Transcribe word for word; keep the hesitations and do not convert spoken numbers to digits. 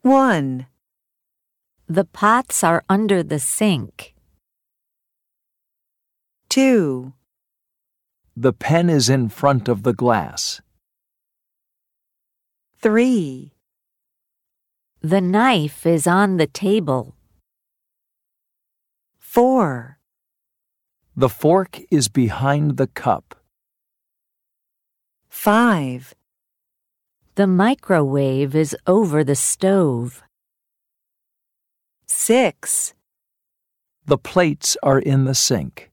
One. The pots are under the sink. Two. The pen is in front of the glass. Three. The knife is on the table. Four. The fork is behind the cup. Five. The microwave is over the stove. Six. The plates are in the sink.